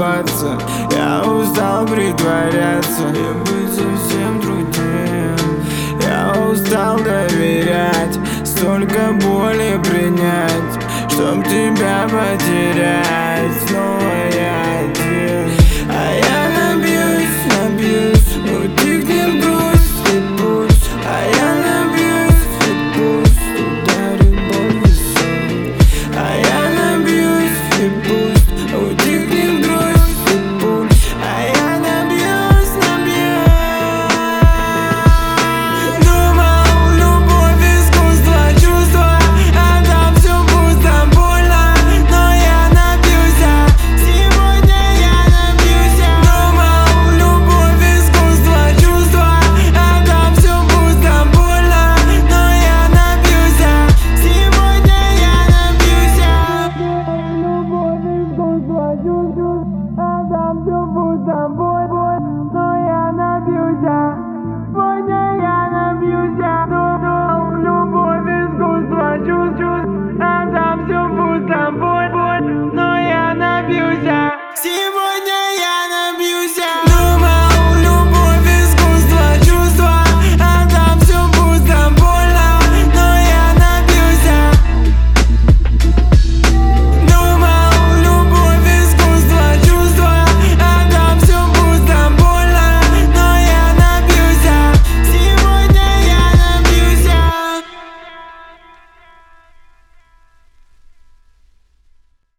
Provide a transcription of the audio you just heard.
улыбаться. Я устал притворяться и быть совсем другим. Я устал доверять, столько боли принять, чтоб тебя потерять. Снова я один, а я набьюсь, утихнет грусть и пусть. А я набьюсь и пусть ударит боль в висок. А я набьюсь и пусть утихнет грусть и пусть. А я набьюсь. Думал, любовь, искусство, чувство, а там все пусто, больно, но я набьюсь. Сегодня я набьюсь. Думал, любовь, искусство, чувство, а там все пусто, больно, но я набьюсь. Сегодня я набьюсь. Любовь, искусство, чувство, а там все пусто, больно, но я набьюсь. Сегодня я набьюсь. Любовь, искусство, чувство, а там все пусто, больно, но я набьюсь.